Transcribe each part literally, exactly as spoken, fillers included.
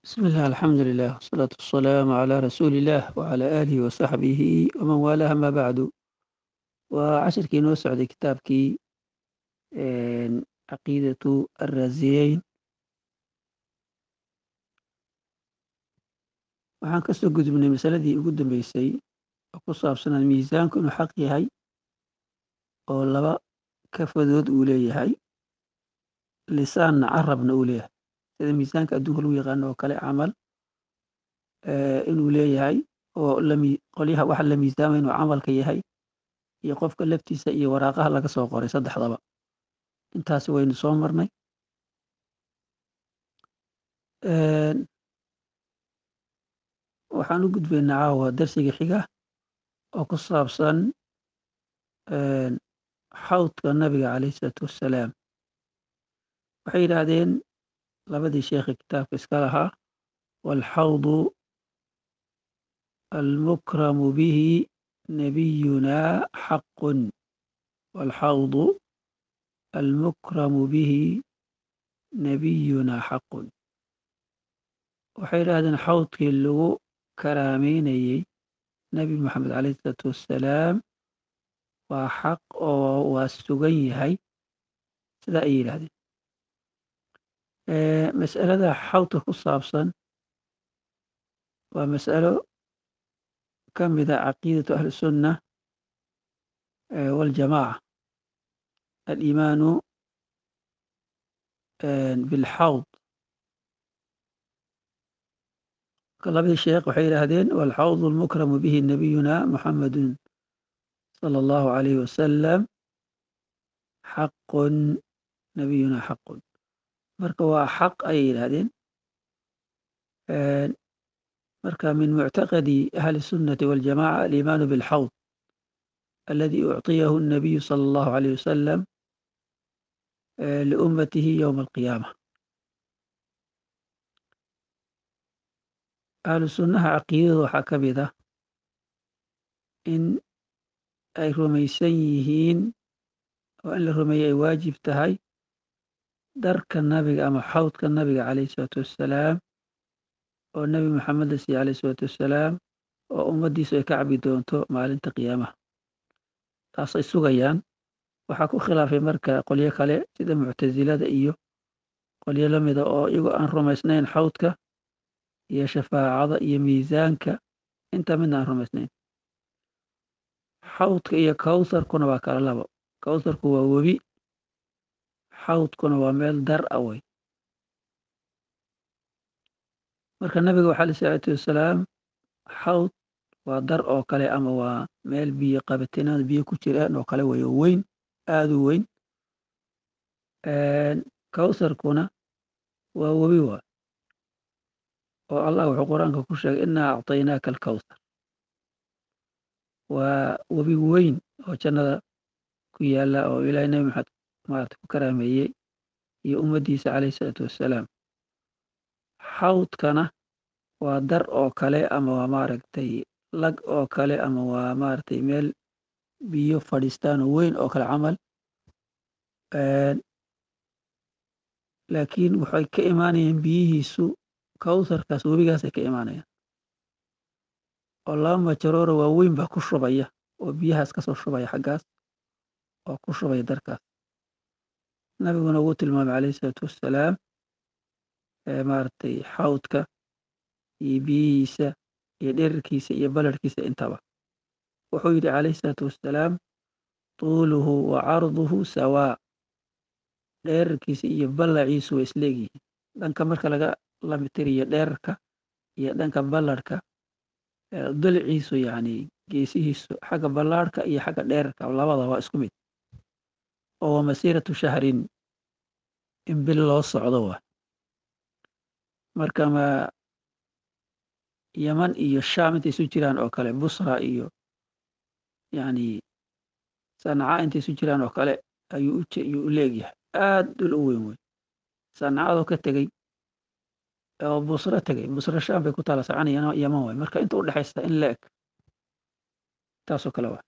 بسم الله الحمد لله والصلاة والسلام على رسول الله وعلى آله وصحبه ومن والاه أما بعد وعشركii noo socday kitaabkii caqiidatu الraasiyeyn waxaan ka soo gudubnay masaladii ugu dambeysay oo ku saabsanaa miisaanku inuu xaq yahay oo laba kafadood uu leeyahay lisaanna carabna uu leeyahay sida miisaanka adduunka lagu yaqaano oo kale camal inuu leeyahay oo qolyaha waxa la miisaamay inuu camalka yahay iyo qofka laftiisa iyo waraaqaha laga soo qoray saddexdaba intaasi waynu soo marnay waxaan u gudbaynaa caawa darsiga xiga oo ku saabsan xawdka nabiga calayh isalaatu wassalaam waxay yidhaahdeen labadii sheekhi kitaabka iska lahaa waalxawdu almukramu bihi nabiyunaa xaqun waalxawdu almukramu bihi nabiyunaa xaqun waxay yidhaahdeen xawdkii lagu karaameynayey nebi moxamed calayh isalaatu wassalaam waa xaq oo waa sugan yahay sidaa ay yidhaahdeen mas'alada xawdka ku saabsan waa mas'alo ka mida caqiidatu ahli sunna waljamaaca aliimaanu bilxawd labadii sheekh waxay yidhaahdeen waalxawdu almukramu bihi nabiyuna muxamedun sala allahu calayhi wasalam xaqun nabiyuna xaqun marka waa xaq ayay yidhaahdeen marka min muctaqadi ahli sunnati waljamaca aliimaanu bilxawd aladi ucطiyahu الnabiyu sala allahu alayh wasalam liummatihi yowma alqiyaama ahlu sunnaha caqiidada waxaa ka mid ah in ay rumaysan yihiin oo in la rumeeye ay waajib tahay darka nabiga ama xawdka nabiga calayh isalaatu wassalaam oo nebi moxamed la siiye calayh isalaatu wassalaam oo ummaddiisu ay ka cabi doonto maalinta qiyaamaha taasay sugayaan waxaa ku khilaafay marka qolyo kale sida muctasilada iyo qolyo la mida oo iyagoo aan rumaysnayn xawdka iyo shafaacada iyo miisaanka inta midna aan rumaysnayn xawdka iyo kawtharkuna waa kala labo kawtharku waa webi xawdkuna waa meel dar a wey marka nabiga waxa alai salaatu wassalaam xawd waa dar oo kale ama waa meel biyo qabatinada biyo ku jiraan oo kale wey oo weyn aada u weyn kawtharkuna waa webi waa oo allah wuxuu qur-aanka ku sheegay innaa acطaynaaka alkawthar waa webi weyn oo jannada ku yaala oo ilaahay nebi maxamed maarata ku karaameeyey iyo ummaddiisa calayh isalaatu wassalaam xawdkana waa dar oo kale ama waa maaragtay lag oo kale ama waa maaragtay meel biyo fadhiistaan oo weyn oo kale camal laakiin waxay ka imaanayaan biyihiisu kawtharkaas webigaasay ka imaanayaan oo laba majaroora waaweyn baa ku shubaya oo biyahaas ka soo shubaya xaggaas oo ku shubaya darkaas nabiguna ugu tilmaamay calayh isalaatu wassalaam maaragtay xawdka iyo biyihiisa iyo dherarkiisa iyo balarhkiisa intaba wuxuu yidhi calayh isalaatu wassalaam tuuluhu wa carduhu sawaa dherarkiisa iyo ballaciisu way isleegyihiin dhanka marka laga lamitiriyo dherarka iyo dhanka ballarhka dalciisu yacni geesihiisu xagga ballaarhka iyo xagga dherarka labada waa isku mid oo waa masiiratu shahrin in bil loo socdo waa marka ma yaman iyo shaam intay isu jiraan oo kale busra iyo yacni sanca intay isu jiraan oo kale ayuu u leegyahay aad dul u weyn wey sancadoo ka tegey oo busro tegey busro shaam bay ku taala sancana yaman waay marka inta u dhexaysa in la eg taasoo kale waa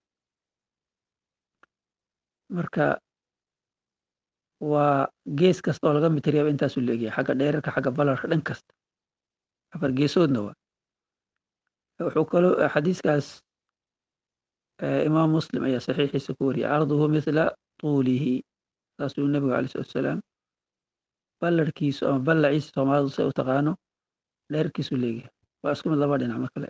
marka waa gees kasta oo laga mitiriyaba intaasuu leegyahay xagga dheerarka xagga balarka dhan kasta afar geesoodna waa wuxuu kaloo xadiiskaas imaam muslim ayaa saxiixiisa ku wariyay carduhu mithla tuulihi saasuu nebigu alai salatu wasalaam ballarhkiisu ama ballaciisa soomaalidu say u taqaano dheerkiisu leeyahay waa isku mid laba dhinac marka le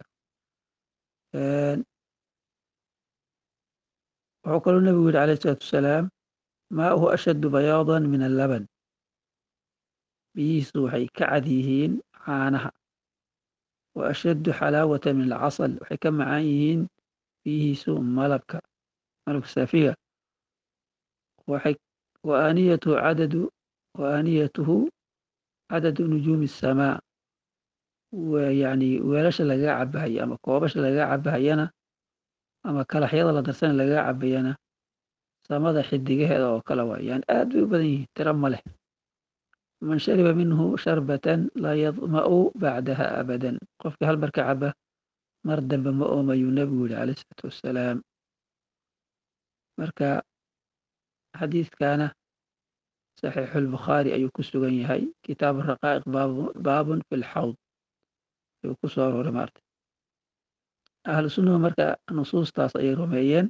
wuxuu kaloo nebigu yidhi alayh isalaatu wasalaam maauhu ashaddu bayaadan min allaban biyihiisu waxay ka cad yihiin caanaha wa ashaddu xalaawatan min alcasal waxay ka macaan yihiin biyihiisu malabka malabka saafiga waxay wa aaniyatuhu cadadu wa aaniyatuhu cadadu nujuumi asamaa yani weelasha lagaga cabahaya ama koobasha lagaga cabahayana ama kalaxyada la darsana lagaga cabayana samada xidigaheeda oo kale waay yani aad bay u badan yihiin tiro ma leh man shariba minhu sharbatan laa yadma'u bacdaha abadan qofkii hal marka caba mar dambe ma oomayuu nebigu yihi alayh isalaatu wassalaam marka xadiidkana saxiixulbukhaari ayuu ku sugan yahay kitaabu raqaa'iq baabun fi lxawd ayuu ku soo arooray maarta ahlu sunnahu marka nusuustaas ayay rumeeyeen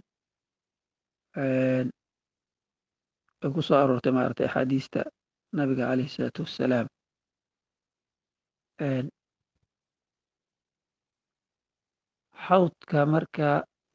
ay ku soo aroortay maaragtay axaadiista nabiga calayhi isalaatu wassalaam xawdka marka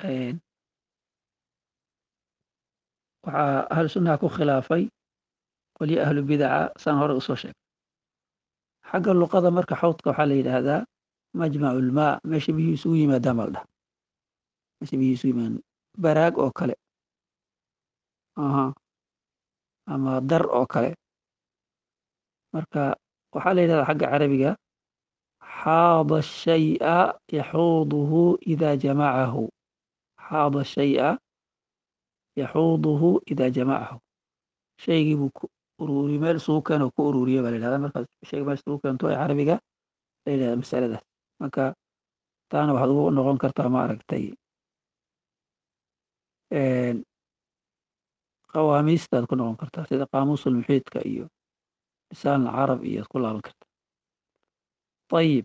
waxaa ahlu sunnaha ku khilaafay qolyo ahlu bidaca saan hore usoo sheegay xagga luqada marka xawdka waxaa la yidhaahdaa majmacu ulmaa meesha biyuhu isugu yimaadaan baa la dhaha meesha biyuhu isugu yimaadaan baraag oo kale aha ama dar oo kale marka waxaa la yidhahdaa xagga carabiga xaada shay'a yaxuuduhu idaa jamacahu xaada shay'a yaxuuduhu idaa jamacahu shaygii buu ku ururiy meel isugu keeno ku ururiye baa la yidhahdaa markaas shayga meel isugu keento ee carabiga la yidhahdaa masaladaas marka taana waxaad ugu noqon kartaa maaragtay qawaamiistaad ku noqon kartaa sida qaamuusul muxiidka iyo lisaan alcarab iyo ad ku laaban karta ayib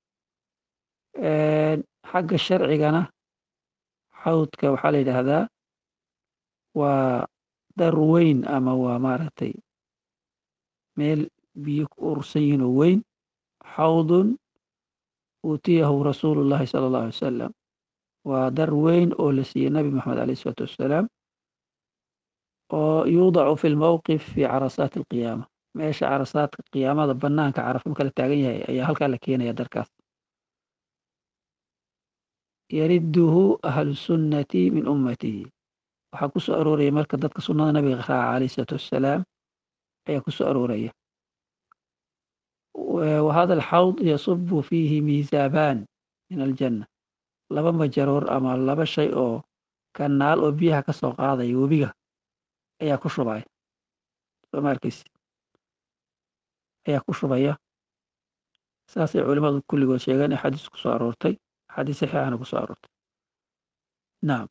xagga sharcigana xawdka waxaa la yidhaahdaa waa dar weyn ama waa maaragtay meel biyo ku urursan yihiin oo weyn xawdun uutiyahu rasuulu llahi sala allahu alay wasalam waa dar weyn oo la siiyey nabi moxamed alayh isalaatu wassalaam oo yuudacu fi lmowqif fi carasaati alqiyaama meesha carasaadka qiyaamada banaanka carafo marka la taagan yahay ayaa halkaa la keenaya darkaas yariduhu ahlu sunnati min ummatihi waxaa ku soo arooraya marka dadka sunnada nabiga raaca alayh isalaatu wassalaam ayaa ku soo arooraya wahada alxawd yasubu fiihi miisaabaan min aljanna laba majaroor ama laba shay oo kanaal oo biyaha ka soo qaadaya webiga ayaa ku shubaya sooma arkaysi ayaa ku shubaya saasay culimadu kulligood sheegeen axaadiis ku soo aroortay axaadiis saxiixana ku soo aroortay nacam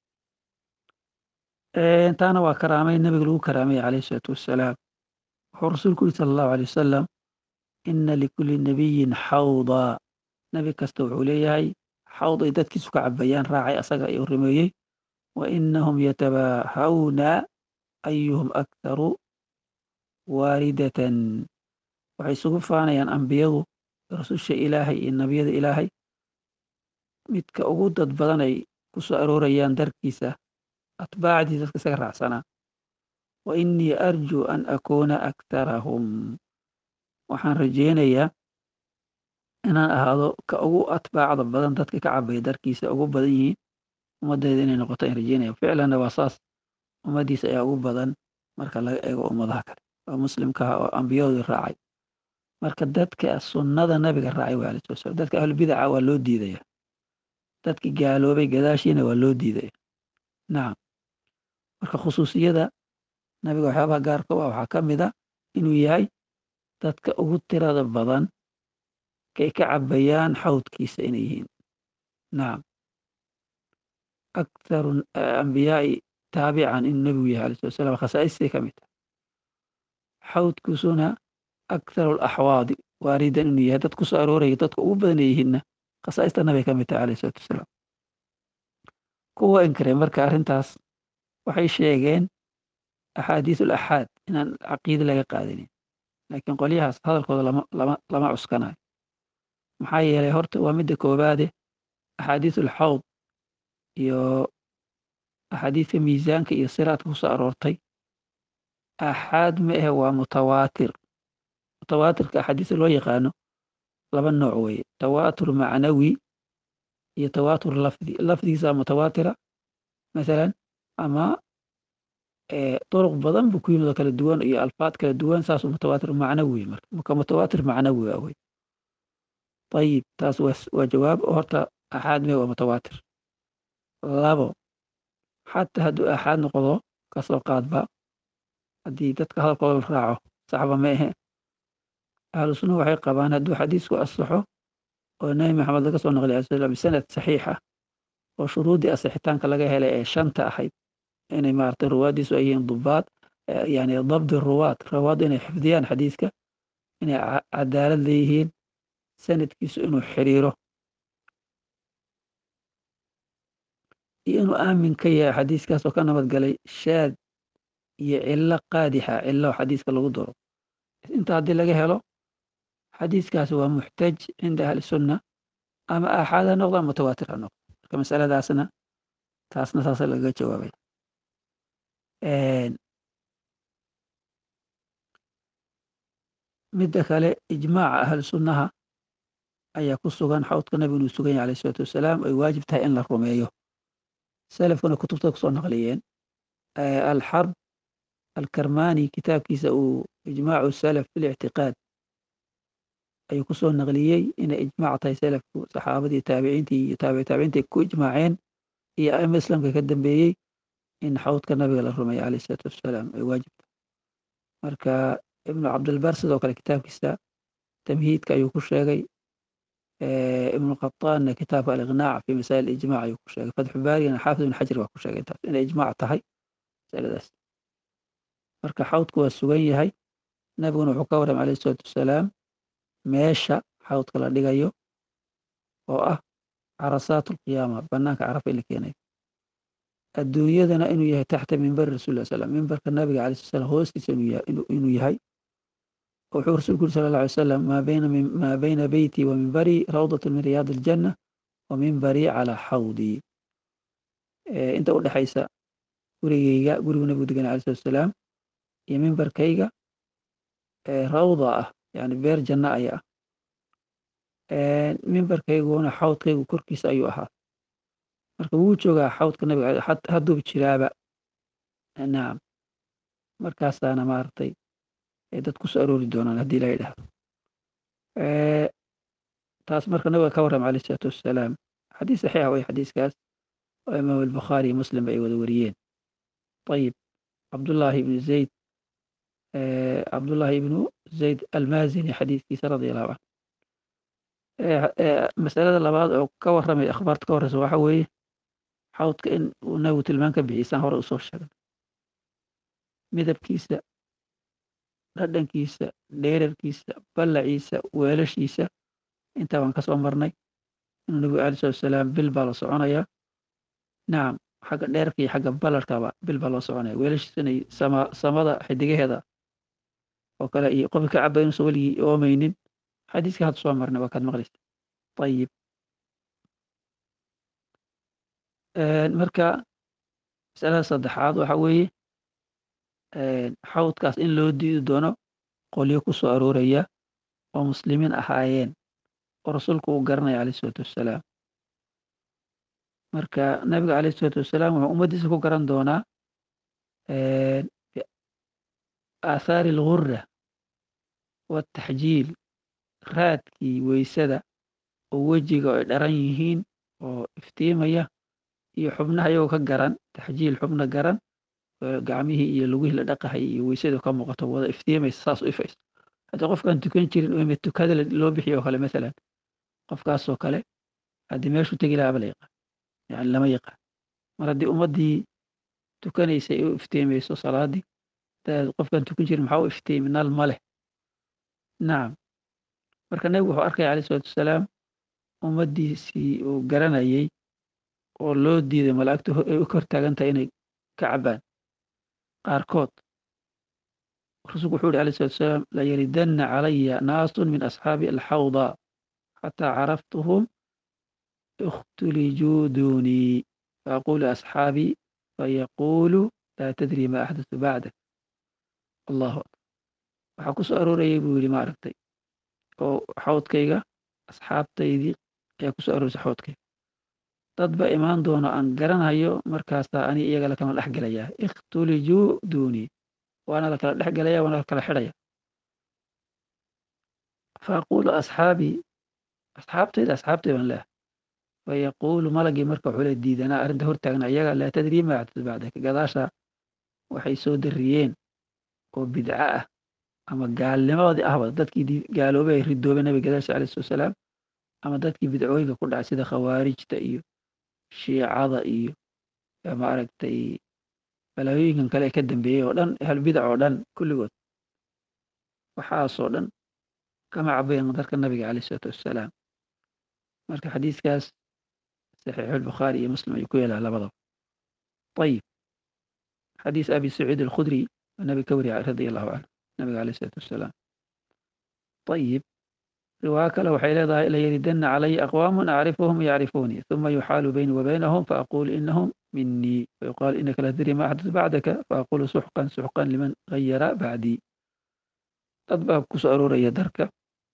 taana waa karaamay nabiga lagu karaamaya calayhi isalaatu wassalaam wuxuu rasuulku yuri sala allahu alay wasalam ina likulli nabiyin xawda nebi kasta wuxuu leeyahay xawd ay dadkiisu ka cabayaan raacay asaga ayuu rumeeyey wa inahum yatabaahawna ayuhum aktharu waaridatan waxay isugu faanayaan ambiyadu rasusha ilaahay iyo nebiyada ilaahay midka ugu dad badan ay ku soo aroorayaan darkiisa atbaacdii dadka isaga raacsanaa wa inii arjuu an akuuna aktharahum waxaan rajeynayaa inaan ahaado ka ugu atbaacda badan dadka ka cabaya darkiisa ugu badan yihiin ummaddeeda inay noqoto aan rajeynaya ficlanna waa saas ummaddiisa ayaa ugu badan marka laga eego ummadaha kale oo muslimkaha oo ambiyadoodii raacay marka dadka sunnada nabiga raacay waa alayhi wasalam dadka ahlubidaca waa loo diidaya dadki gaaloobay gadaashiina waa loo diidaya nacam marka khusuusiyada nabiga waxyaabaha gaarka u ah waxaa ka mid a inuu yahay dadka ugu tirada badan kay ka cabayaan xawdkiisa inay yihiin nacam aktharu ambiyaai taabican inuu nebigu yahay alayh salat slam khasaaistay ka mid tahay xawdkiisuna aktharu alaxwaadi waaridan inuu yahay dad ku soo arooraya dadka ugu badan ay yihiinna khasaa'ista nabiga ka mid tahay alayhi salaatu wasalaam. kuwa inkiray marka arrintaas waxay sheegeen axaadiisul axaad inaan caqiide laga qaadanin, laakiin qolyahaas hadalkooda lama lama lama cuskanayo. maxaa yeelay horta waa midda koowaade axaadiisul xawd iyo axaadiidka miisaanka iyo siraadka ku soo aroortay axaad ma ahe waa mutawaatir. mutawaatirka axaadiista loo yaqaano laba nooc weeye, tawaatur macnawi iyo tawaatur lafdi. lafdigiisa mutawaatira masalan, ama duruq badan buu ku yimid oo kala duwan iyo alfaad kala duwan, saasuu mutawaatir macnawi marka marka mutawaatir macnawi ah wey. ayib taas waa jawaab oo horta axaad me waa mutawaatir. labo, xataa hadduu axaad noqdo kasoo qaadba, haddii dadka hadalkooda la raaco saxba ma ahe. ahlu sunna waxay qabaan hadduu xadiisku asaxo oo nabi maxamed laga soo naqliy alay slam bisanad saxiixa oo shuruuddii asixitaanka laga helay ee shanta ahayd, inay maaragtay ruwaaddiisu ay yihiin dubaad, yani dabdi ruwaad, rawaad inay xifdiyaan xadiiska, inay cadaalad leeyihiin, sanadkiisu inuu xiriiro, iyo inuu aamin ka yahay xadiiskaas oo ka nabadgalay shaad iyo cilo qaadixa, cilo xadiiska lagu daro. inta haddii laga helo xadiiskaasi waa muxtaj cinda ahli sunna, ama aaxaad ha noqdo ama mutawaatir ha noqdo. marka masaladaasna taasna saasa lagaga jawaabay. midda kale ijmaaca ahlu sunnaha ayaa ku sugan xawdka nabigu inuu sugan yahay alayh isalaatu wasalaam, ay waajib tahay in la rumeeyo. salafkuna kutubta kusoo naqliyeen. alxarb alkarmani kitaabkiisa uu ijmaacu salaf fi lictiqaad ayuu kusoo naqliyey inay ijmaac tahay salafku, saxaabadii taabiciintii iyo taabici taabiciintii ku ijmaaceen iyo aima islaamka ka dambeeyey in xawdka nabiga la rumeeyo alayh isalaatu wasalaam ay waajib tahay. marka ibnu cabdilbar sidoo kale kitaabkiisa tamhiidka ayuu ku sheegay. ibnu qataanna kitaabka aliqnaac fi masaa'il ijmac ayuu ku sheegay. fatxu baarigana xaafid ibn xajar waa ku sheegay taas inay ijmaac tahay masaladaas. marka xawdku waa sugan yahay. nabiguna wuxuu ka warramay alayh isalaatu wasalaam meesha xawdka la dhigayo oo ah carasaat alqiyaama, banaanka carafa in la keenayo. adduunyadana inuu yahay taxta mimbari rasul ll slam, mimbarka nabiga alay sl slam hoostiisa inuu yahay. wuxuu rasulku yuri sala alla alay wasalam maa bayna beyti wa mimbarii rawdatu min riyaad aljanna wa mimbarii calaa xawdii. inta u dhexaysa gurigeyga, gurigu nabigu degan alay salatu wasalaam, iyo mimbarkayga rawda ah, yani beer janna aya ah. mimbarkayguna xawdkaygu korkiisa ayuu ahaa. marka wuu joogaa xawdka nabiga hadduu jiraaba. nacam, markaasaana maaragtay dad ku soo aroori doonaan haddii la yidhaahdo. taas marka nabiga ka warrama alayh isalaatu wasalaam. xadiis saxiixa way xadiiskaas oo imaam albukhaari iyo muslim ay wada wariyeen. ayib, cabdullaahi ibnu zayd cabdullaahi ibnu zayd almaazini xadiiskiisa radia allahu canhu. masalada labaad oo ka warramay akhbaarta ka horreysa waxa weeye xawdka in uu nabigu tilmaan ka bixiyey saan hore usoo sheegnay. midabkiisa, dhadhankiisa, dheerarkiisa, ballaciisa, weelashiisa intaa waan ka soo marnay. inuu nabigu alay salatu wasalaam bil baa la soconayaa. nacam, xagga dheerarka iyo xagga ballarkaba bil baa loo soconaya. weelashiisana sama samada xidigaheeda oo kale iyo qofka ka caba inuusan weligii oomaynin. xadiiska hadda soo marnay waa kaad maqlaysa. ayib, marka masalada saddexaad waxa weeye xawdkaas in loo diidi doono qolyo ku soo arooraya oo muslimiin ahaayeen oo rasuulku uu garanaya alayh isalaatu wasalaam. marka nabiga alayh isalaatu wasalaam wuxuu ummaddiisa ku garan doonaa aathaari algurra wataxjiil, raadkii weysada oo wejiga ay dharan yihiin oo iftiimaya, iyo xubnaha iyagoo ka garan, taxjiil xubna garan, gacmihii iyo lugihii la dhaqahay iyo weysada ka muuqato wada iftiimaysa, saas u ifaysa. haddii qofkaan tukan jirin oo tukada loo bixiyo oo kale masalan, qofkaasoo kale haddii meeshuu tegi lahaaba la yaqaan, yani lama yaqaan. mar haddii ummaddii tukanaysay u iftiimayso salaadii, qofkaan tukan jirin maxaa u iftiimi, nal ma leh. nacam, marka nebigu wuxuu arkaya calayhi salaatu wasalaam ummaddiisii uu garanayay oo loo diiday malaa'igtu ay u kor taagan tahay inay ka cabbaan qaarkood. rasuulku wuxuu yihi alayhi salatu wasalaam layaridanna calaya naasun min asxaabi alxawda xataa caraftuhum اختلجوا دوني فأقول أصحابي فيقول لا تدري ما أحدث بعدك. الله أكبر. waxaa ku soo aroorayay buu yidhi maaragtay oo xawdkayga asxaabtaydii ayaa ku soo arooraysa xawdkayga dad ba imaan doono aan garanayo markaasaa ani iyaga lakala dhex gelayaa ikhtulijuu duunii waana lakala dhex gelaya waana lakala xidhaya faaquulu asxaabii asxaabtayda asxaabtay baan leehay fayaquulu malagii marka wuxuu le diidanaa arrinta hortaagna iyaga laa tadrii maa axdatu bacdaka gadaasha waxay soo darriyeen oo bidca ah ama gaalnimadoodii ahba dadkii gaaloobay ay ridoobeen nabiga gadaasha alayhi salatu wasalaam ama dadkii bidcooyinka ku dhacay sida khawaarijta iyo shiicada iyo maaragtay balaayooyinkan kale ee ka dambeeyey oo dhan ahlulbidac oo dhan kulligood waxaasoo dhan kama cabayan darka nabiga alayhi salatu wasalaam. marka xadiiskaas saxiixu albukhaari iyo muslim ayuu ku yeelaa labadaba. ayib xadiis abi saciid alkhudri nabiga ka wariya radia allahu canhu nabiga alayh isalaatu wasalaam. ayib riwaayo kale waxay leedahay layaridanna calaya aqwaamun acrifuhum yacrifuunii uma yuxaalu bayni wa baynahum faaqulu inahum minii fayuqaalu inaka la tadri ma axdatu bacdaka faaqulu suxqan suxqan liman gayara bacdii. dad baa ku soo arooraya darka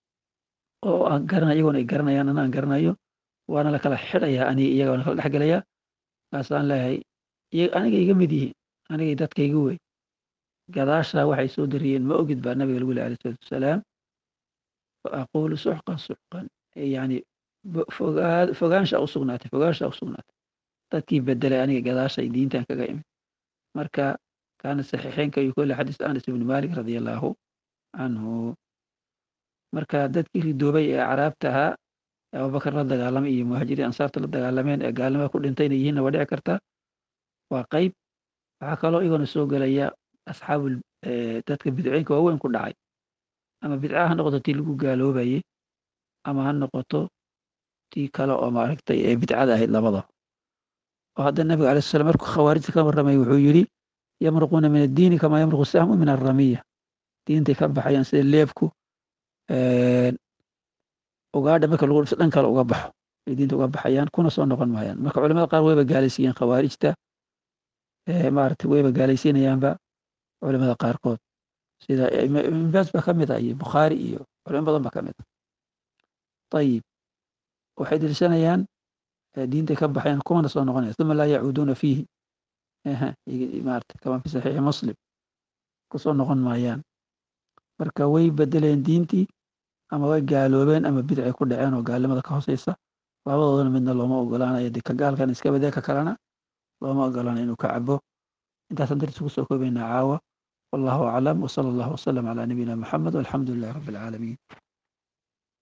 oo aan garanay iyagoona ay garanayaan anaan garanayo waana lakala xidhayaa aniga iyaga waana kala dhex gelayaa kaasaan leeyahay aniga iga mid yihiin anigay dadkayga wey gadaashaa waxay soo dariyeen ma ogid baa nabiga lagu leh alayh salatu wasalaam faaqulu suxqan suxqan yani fogaansha u sugnaatay fogaansha u sugnaatay dadkii bedelay aniga gadaashay diintan kaga imid. marka kaana saxiixeynka iyo kole xadiis anas ibni malik radia allahu canhu. marka dadkii ridoobay ee acraabta ahaa ee abubakar la dagaalamay iyo muhaajiriin ansaarta la dagaalameen ee gaalnimada ku dhintay inay yihiinna waa dhici kartaa waa qayb. waxaa kaloo igoona soo gelaya asxaabu dadka bidcooyinka waaweyn ku dhacay ama bidca ha noqoto tii lagu gaaloobayey ama ha noqoto tii kale oo maaragtay ee bidcada ahayd labadaba. oo hadda nabiga alay slam markuu khawaarijta ka warramay wuxuu yidhi yamruquuna min addiini kamaa yamruqu sahmu min arramiya diintay ka baxayaan sida leebku ugaadha marka lagu dhifto dhan kale uga baxo ay diinta uga baxayaan kuna soo noqon maayaan. marka culamada qaar wayba gaalaysiiyeen khawaarijta maaragtay wayba gaalaysiinayaanba culamada qaarkood sida ibn baas baa ka mid ah iyo bukhaari iyo culamo badan baa ka mid ah. ayib waxay deliishanayaan diintay ka baxayaan kumana soo noqonaya uma laa yacuuduuna fiihi maarata kama fi saxiixi muslim kusoo noqon maayaan. marka way bedeleen diintii ama way gaaloobeen ama bidcay ku dhaceen oo gaalnimada ka hooseysa labadoodana midna looma ogolaanayo de ka gaalkan iska badee ka kalena looma ogolaanayo inuu ka cabo. intaasaan dartiis ugu soo koobaynaa caawa wallahu aclam wsala allahu wasalam calaa nabiyina muxamed walxamdu lilahi rabbi alcaalamiin.